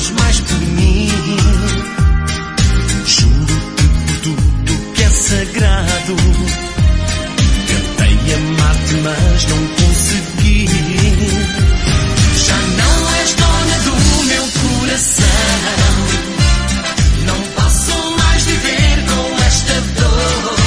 sofras mais por mim. Juro-te por tudo que é sagrado. Tentei amar-te, mas não consegui. Já não és dona do meu coração. Não posso mais viver com esta dor.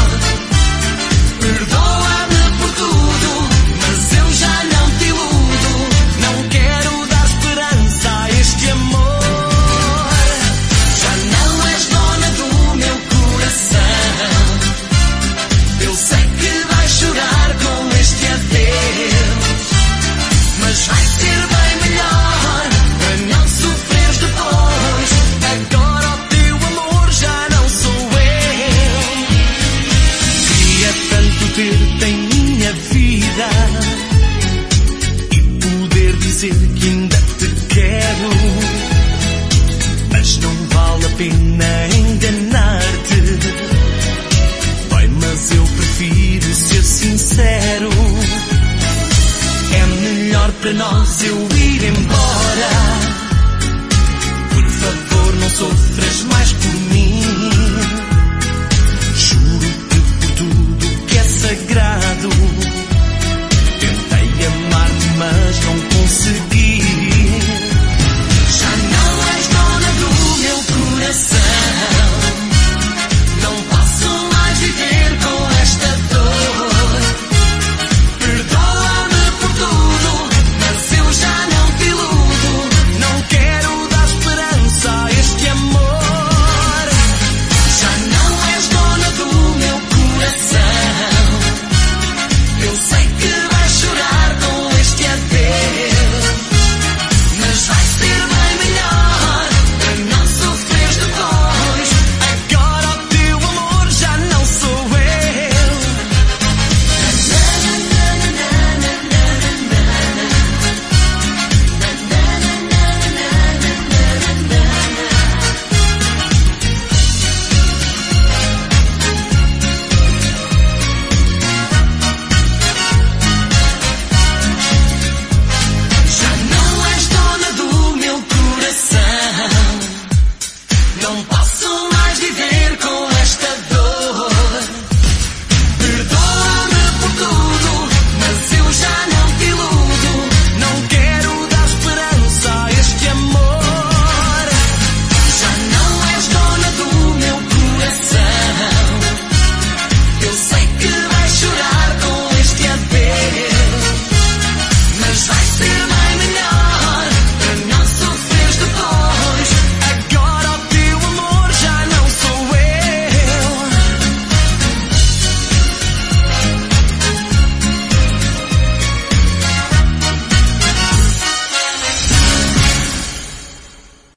Perdoa-me por tudo, mas eu já não te iludo. Não quero dar esperança a este amor. Já não és dona do meu coração. Eu sei que vais chorar com este adeus, mas vai ser bem melhor para não sofreres depois. Agora o teu amor já não sou eu. Queria tanto ter-te em minha vida e poder dizer que ainda te quero, mas não vale a pena enganar-te. Dói, mas eu prefiro ser sincero. É melhor para nós eu ir embora. Por favor, não sofras mais por mim.